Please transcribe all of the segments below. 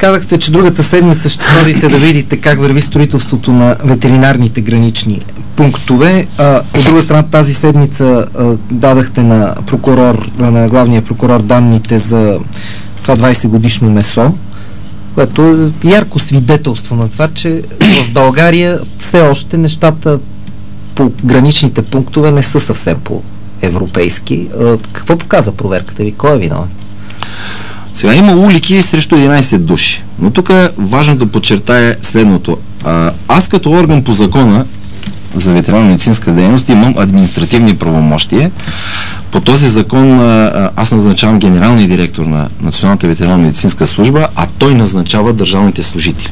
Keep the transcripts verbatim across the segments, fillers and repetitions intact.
Казахте, че другата седмица ще ходите да видите как върви строителството на ветеринарните гранични пунктове. А, от друга страна, тази седмица а, дадахте на прокурор, на главния прокурор данните за това двайсет годишно месо, което е ярко свидетелство на това, че в България все още нещата по граничните пунктове не са съвсем по-европейски. А, какво показа проверката ви? Кой е виновен? Сега има улики срещу единайсет души, но тук е важно да подчертая следното. А, аз като орган по закона за ветеринарно-медицинска дейност имам административни правомощия. По този закон а, аз назначавам генералния директор на Националната ветеринарно-медицинска служба, а той назначава държавните служители.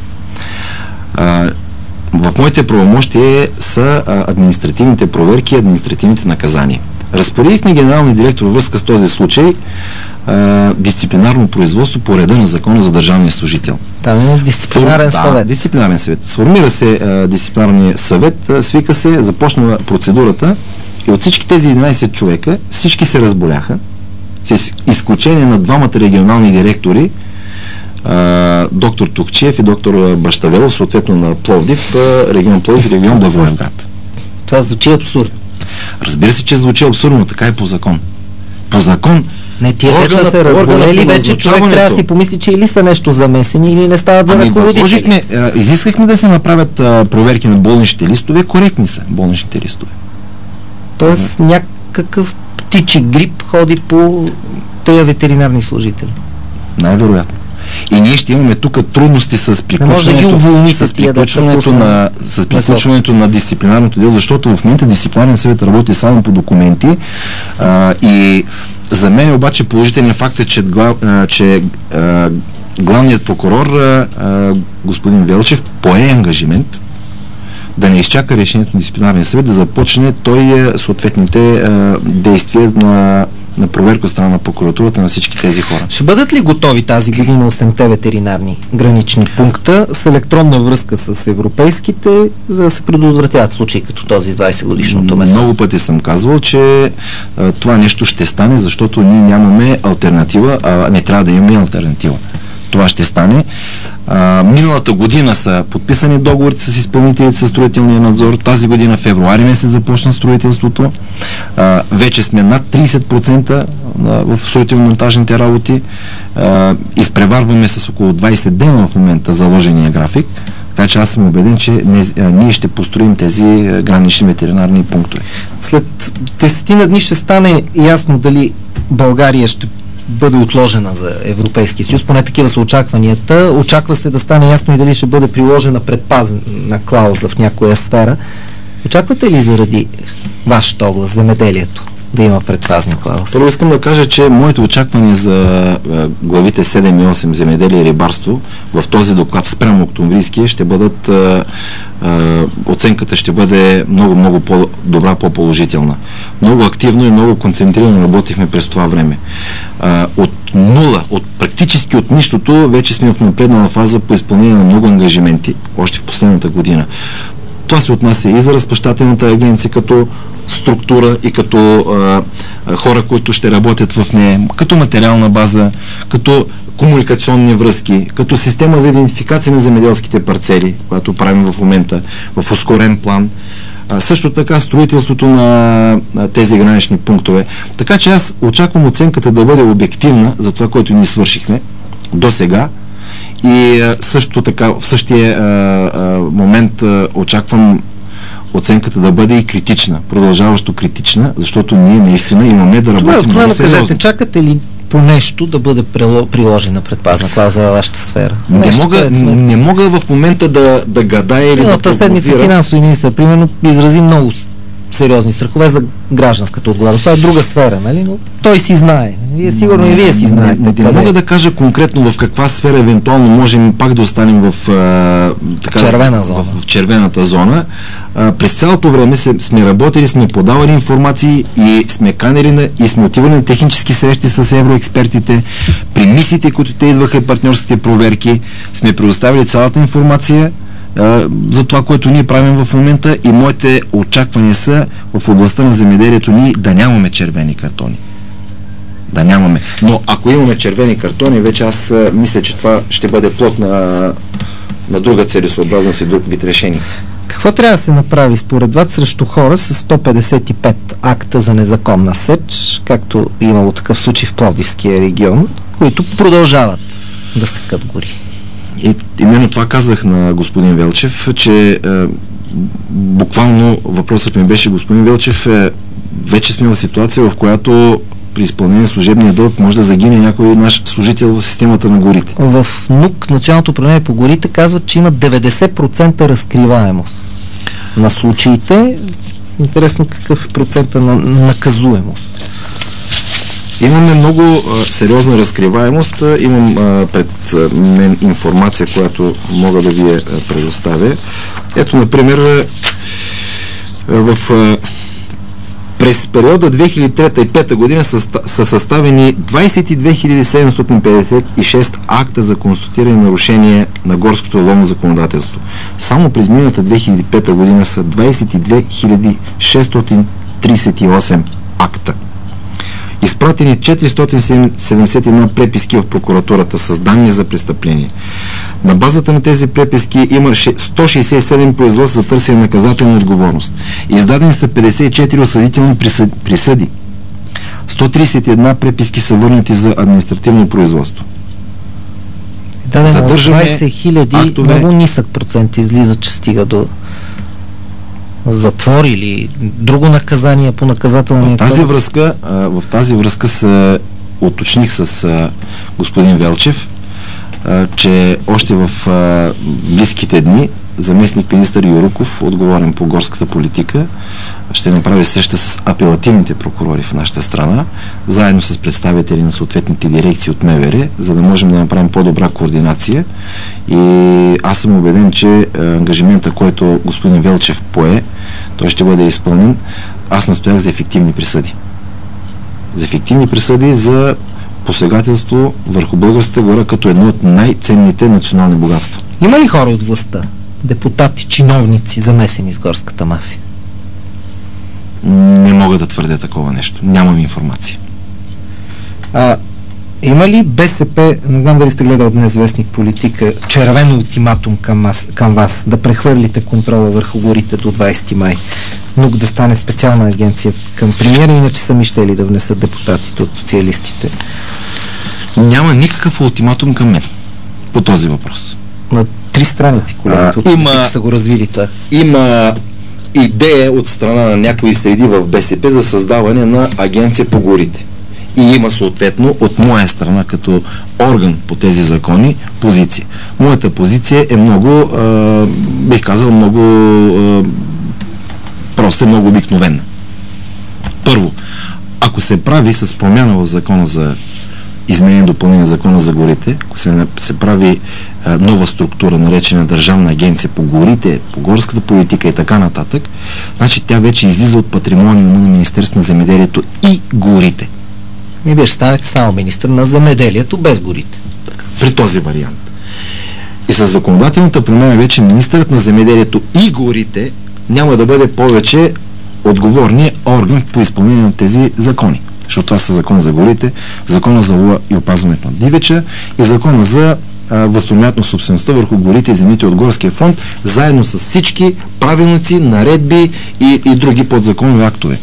А, в моите правомощия са а, административните проверки и административните наказания. Разпоредих на генералния директор във връзка с този случай Uh, дисциплинарно производство по реда на закона за държавния служител. Там е дисциплинарен Фор... съвет. Да, дисциплинарен съвет. Сформира се uh, дисциплинарния съвет, uh, свика се, започна процедурата и от всички тези единайсет човека, всички се разболяха, с изключение на двамата регионални директори, uh, доктор Тухчиев и доктор Бащавелов, съответно на Пловдив, uh, регион Пловдив и регион Благоевград. Това звучи абсурдно. Разбира се, че звучи абсурдно, така и по закон. По закон Не, тия деца се разболели, вече човек трябва да си помисли, че или са нещо замесени, или не стават за ръководители. Ами, изискахме да се направят а, проверки на болничните листове, коректни са болничните листове. Тоест mm. някакъв птичи грип ходи по тези ветеринарни служители. Най-вероятно. И ние ще имаме тук трудности с приключването, да с приключването, на, с приключването на дисциплинарното дело, защото в момента дисциплинарен съвет работи само по документи а, и за мен обаче положителният факт е, че, глав, а, че а, главният прокурор а, а, господин Велчев пое ангажимент да не изчака решението на дисциплинарния съвет, да започне той съответните а, действия на на проверка от страна на прокуратурата на всички тези хора. Ще бъдат ли готови тази година осемте ветеринарни гранични пункта с електронна връзка с европейските, за да се предотвратяват случаи като този с двайсет годишното месо? Много пъти съм казвал, че а, това нещо ще стане, защото ние нямаме алтернатива, а не трябва да имаме алтернатива. Това ще стане. А, миналата година са подписани договорите с изпълнителите със строителния надзор. Тази година в февруари месец започна строителството. А, вече сме над трийсет процента в строително-монтажните работи. А, изпреварваме с около двайсет дена в момента заложения график. Така че аз съм убеден, че не, а, ние ще построим тези а, гранични ветеринарни пунктове. След десетина дни ще стане ясно дали България ще бъде отложена за Европейския съюз, поне такива са очакванията. Очаква се да стане ясно и дали ще бъде приложена предпазна клауза в някоя сфера. Очаквате ли заради вашата област, земеделието, да има предпазна клауза? Първо искам да кажа, че моите очаквания за главите седем и осем земеделие и рибарство в този доклад спрямо октомврийския ще бъдат а, а, оценката ще бъде много, много по-добра, по-положителна. Много активно и много концентрирано работихме през това време. А, от нула, от практически от нищото, вече сме в напреднала фаза по изпълнение на много ангажименти, още в последната година. Това се отнася и за разплащателната агенция като структура и като а, а, хора, които ще работят в нея, като материална база, като комуникационни връзки, като система за идентификация на земеделските парцели, която правим в момента в ускорен план. А, също така строителството на, на тези гранични пунктове. Така че аз очаквам оценката да бъде обективна за това, което ние свършихме до сега. И а, също така в същия а, а, момент а, очаквам оценката да бъде и критична, продължаващо критична, защото ние наистина имаме да работим много сериозно. Кажете, чакате ли по нещо да бъде приложена предпазна клауза във вашата сфера? Не мога, не мога в момента да, да гадая или да прогнозира. Седмица финансови министър, примерно, изрази много сериозни страхове за гражданската отговорност. Това е друга сфера, нали? Но той си знае. Вие сигурно и вие си знаете. Не, не, не мога да кажа конкретно в каква сфера евентуално можем пак да останем в, а, така, червена зона. в, в червената зона. А, през цялото време се, сме работили, сме подавали информации и сме канели на, и сме отивали на технически срещи с евроекспертите. При мисиите, които те идваха и партньорските проверки, сме предоставили цялата информация за това, което ние правим в момента, и моите очаквания са в областта на земеделието ни да нямаме червени картони. да нямаме. Но ако имаме червени картони, вече аз а, мисля, че това ще бъде плод на, на друга целесообразност и друг вид решение. Какво трябва да се направи според вас срещу хора с сто петдесет и пет акта за незаконна сеч, както имало такъв случай в Пловдивския регион, които продължават да секат гори? И именно това казах на господин Велчев, че е, буквално въпросът ми беше: господин Велчев, е, вече сме в ситуация, в която при изпълнение на служебния дълг може да загине някой наш служител в системата на горите. В НУК, Националното управление по горите, казват, че има деветдесет процента разкриваемост на случаите. Интересно какъв е процента на наказуемост? Имаме много а, сериозна разкриваемост. Имам а, пред а, мен информация, която мога да ви я предоставя. Ето, например, а, в а, през периода две хиляди и трета и две хиляди и пета година са, са съставени двадесет и две хиляди седемстотин петдесет и шест акта за констатиране нарушения на горското ловно законодателство. Само през миналата две хиляди и пета година са двадесет и две хиляди шестстотин тридесет и осем акта. Изпратени четиристотин седемдесет и една преписки в прокуратурата с данни за престъпление. На базата на тези преписки има сто шестдесет и седем производства за търсене на наказателна отговорност. Издадени са петдесет и четири осъдителни присъди. сто тридесет и една преписки са върнати за административно производство. Дадено двадесет хиляди, актове... много нисък процент излиза, че стига до затвор или друго наказание по наказателния кодекс. В тази връзка, в тази връзка се уточних с господин Велчев, че още в близките дни заместник министър Юруков, отговорен по горската политика, ще направи среща с апелативните прокурори в нашата страна, заедно с представители на съответните дирекции от МВР, за да можем да направим по-добра координация. И аз съм убеден, че ангажимента, който господин Велчев пое, той ще бъде изпълнен. Аз настоях за ефективни присъди. За ефективни присъди за посегателство върху българската гора като едно от най-ценните национални богатства. Има ли хора от властта, депутати, чиновници, замесени с горската мафия? Не мога да твърдя такова нещо. Нямам информация. А, има ли БСП, не знам дали сте гледал днес вестник Политика, червен ултиматум към, вас, към вас, да прехвърлите контрола върху горите до двадесети май, НУК да стане специална агенция към премиера, иначе сами ще ли да внесат депутатите от социалистите? Няма никакъв ултиматум към мен по този въпрос. На три страници, колегите от има, са го развили това. Има идея от страна на някои среди в БСП за създаване на агенция по горите. И има съответно от моя страна като орган по тези закони позиция. Моята позиция е много, а, бих казал, много а, просто много обикновена. Първо, ако се прави с промяна в закона за изменение и допълнение на закона за горите, ако се, се прави а, нова структура, наречена Държавна агенция по горите, по горската политика и така нататък, значи тя вече излиза от патримониума на Министерството на земеделието и горите. И вие ще станете само министър на земеделието без горите. При този вариант. И с законодателната промяна вече министърът на земеделието и горите няма да бъде повече отговорният орган по изпълнение на тези закони. Защото това са закон за горите, закона за лова и опазването на дивеча и закона за възстановяването на собствеността върху горите и земите от горския фонд, заедно с всички правилници, наредби и, и други подзаконови актове.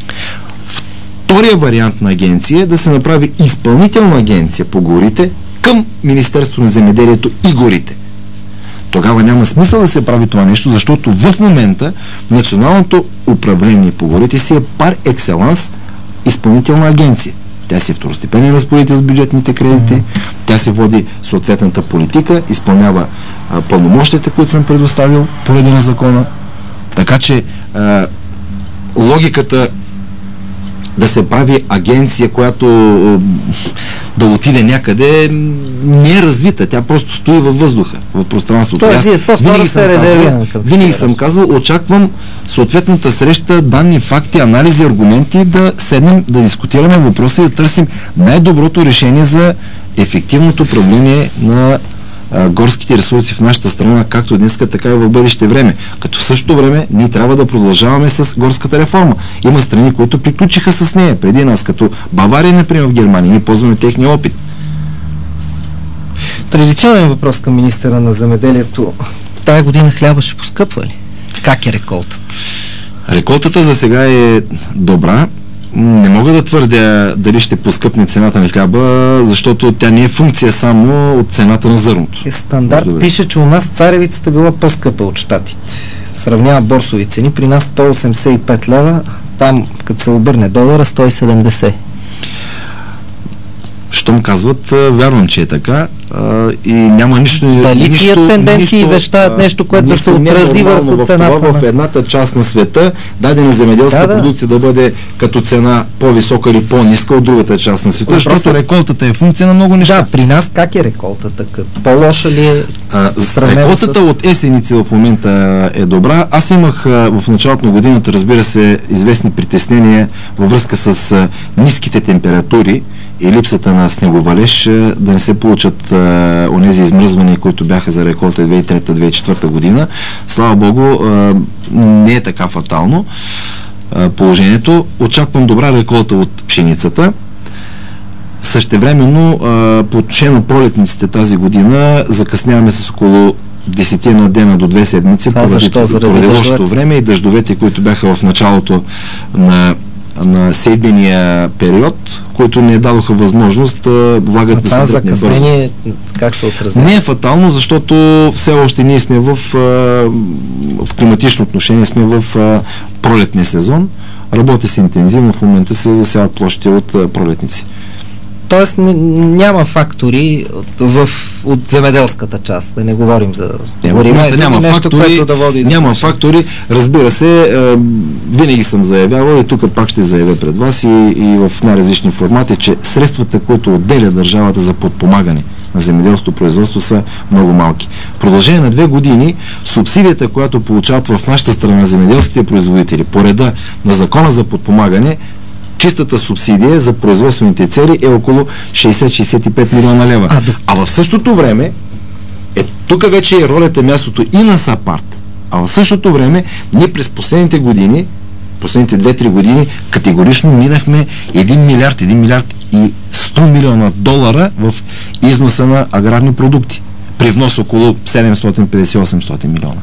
Втория вариант на агенция е да се направи изпълнителна агенция по горите към Министерството на земеделието и горите. Тогава няма смисъл да се прави това нещо, защото в момента Националното управление по горите си е пар екселанс изпълнителна агенция. Тя си е второстепенен разпоредител с бюджетните кредити, тя се води съответната политика, изпълнява а, пълномощията, които съм предоставил поради на закона. Така че а, логиката да се прави агенция, която да отиде някъде, не е развита. Тя просто стои във въздуха, в пространството. Тоест, вие винаги съм казвал, винаги съм казвал, очаквам съответната среща, данни, факти, анализи, аргументи, да седнем, да дискутираме въпроса и да търсим най-доброто решение за ефективното управление на а, горските ресурси в нашата страна, както днес, така и в бъдеще време. Като в същото време ние трябва да продължаваме с горската реформа. Има страни, които приключиха с нея преди нас, като Бавария, например, в Германия. Ние ползваме техния опит. Традиционен въпрос към министъра на земеделието. Тая година хляба ще поскъпва ли? Как е реколтата? Реколтата за сега е добра. Не мога да твърдя дали ще поскъпне цената на хляба, защото тя не е функция само от цената на зърното. Е, стандарт Добре. Пише, че у нас царевицата била по-скъпа от щатите. Сравнява борсови цени. При нас сто осемдесет и пет лева, там като се обърне долара сто и седемдесет. Щом казват, вярвам, че е така а, и няма нищо... Дали нищо, тия тенденции нищо, вещаят нещо, което да се отрази върху цената? В, в едната част на света дадена земеделска да, да. продукция да бъде като цена по-висока или по-ниска от другата част на света, Но защото просто... реколтата е функция на много неща. Да, при нас как е реколтата? По-лоша ли е? А, реколтата с... от есеници в момента е добра. Аз имах а, в началото на годината, разбира се, известни притеснения във връзка с а, ниските температури и липсата на снеговалеж, да не се получат а, онези измръзвания, които бяха за реколта две хиляди и трета - две хиляди и четвърта година. Слава Богу, а, не е така фатално а, положението. Очаквам добра реколта от пшеницата. Същевременно, а, по отношение на пролетниците тази година, закъсняваме с около десетина дена до две седмици, поради, поради лошото време и дъждовете, които бяха в началото на на седмения период, които не дадоха възможност а, влагат да се дръпне бързо. Това закъснение как се отрази? Не е фатално, защото все още ние сме в, а, в климатично отношение, сме в а, пролетния сезон. Работи се интензивно, в момента се засяват площи от а, пролетници. Тоест няма фактори в, от земеделската част, да не говорим за... Не, в момента няма нещо, фактори, да води няма да фактори. Разбира се, е, винаги съм заявявал и тук пак ще заявя пред вас и, и в най-различни формати, че средствата, които отделя държавата за подпомагане на земеделското производство, са много малки. В продължение на две години субсидията, която получават в нашата страна земеделските производители по реда на закона за подпомагане, чистата субсидия за производствените цели е около шейсет - шейсет и пет милиона лева. А, а в същото време, е, тук вече е ролята, мястото и на САПАРТ, а в същото време ние през последните години, последните две-три години, категорично минахме един милиард, един милиард и сто милиона долара в износа на аграрни продукти. При внос около седемстотин и петдесет - осемстотин милиона.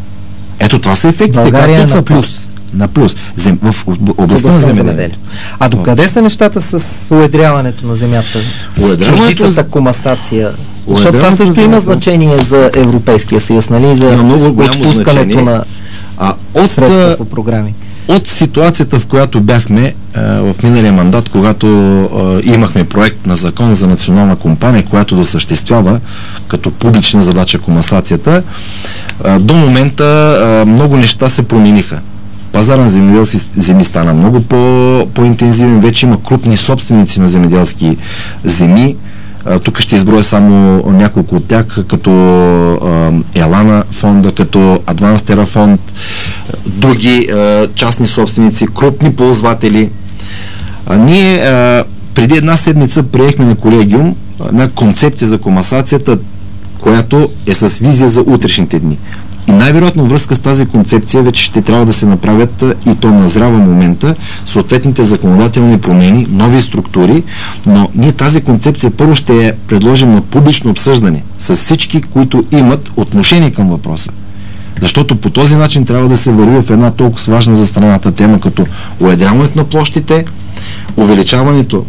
Ето това са ефектите. България на плюс. На плюс. Зем, в областта на земеделието. А докъде са нещата с уедряването на земята? С чуждицата комасация? Защото това също има значение за Европейския съюз, нали? За отпускането на а, от, средства по програми. От ситуацията, в която бяхме а, в миналия мандат, когато а, имахме проект на закон за национална компания, която да осъществява като публична задача комасацията, а, до момента а, много неща се промениха. Пазар на земеделски земи стана много по, по-интензивен. Вече има крупни собственици на земеделски земи. А, тук ще изброя само няколко от тях, като а, Елана фонда, като Адванстера фонд, други а, частни собственици, крупни ползватели. А, ние а, преди една седмица приехме на колегиум една концепция за комасацията, която е с визия за утрешните дни. И най-вероятно връзка с тази концепция вече ще трябва да се направят, и то назрява момента, съответните законодателни промени, нови структури, но ние тази концепция първо ще я предложим на публично обсъждане с всички, които имат отношение към въпроса. Защото по този начин трябва да се върви в една толкова важна за страната тема, като уедряването на площите, увеличаването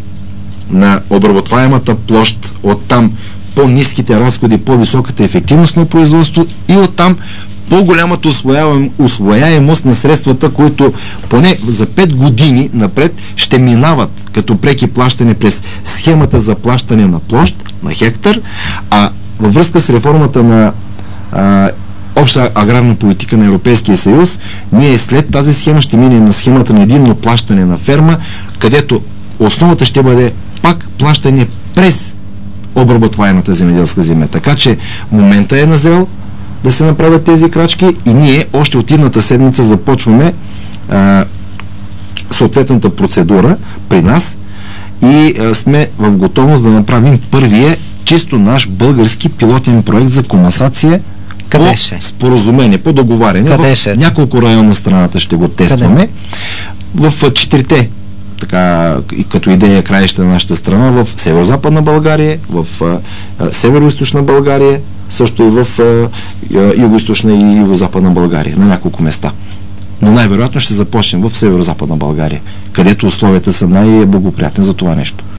на обработваемата площ, оттам по-ниските разходи, по-високата ефективност на производство и оттам по-голямата усвояем, усвояемост на средствата, които поне за пет години напред ще минават като преки плащане през схемата за плащане на площ, на хектар, а във връзка с реформата на а, обща аграрна политика на Европейския съюз, ние след тази схема ще минем на схемата на единно плащане на ферма, където основата ще бъде пак плащане през обработваемата земеделска земя. Така че момента е назрел да се направят тези крачки и ние още от идната седмица започваме а, съответната процедура при нас и а, сме в готовност да направим първия чисто наш български пилотен проект за комасация. Къде по ще? Споразумение, по договаряне. Къде в ще? няколко района на страната ще го тестваме. Къде? В четирите, така, като идея краища на нашата страна, в северо-западна България, в северо-источна България, също и в юго-источна и юго-западна България, на няколко места. Но най-вероятно ще започнем в северо-западна България, където условията са най-благоприятни за това нещо.